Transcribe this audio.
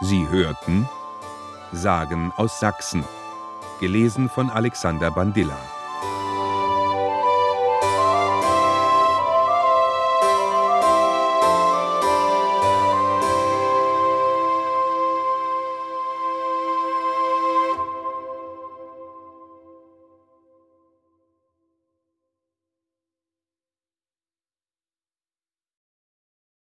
Sie hörten Sagen aus Sachsen, gelesen von Alexander Bandilla.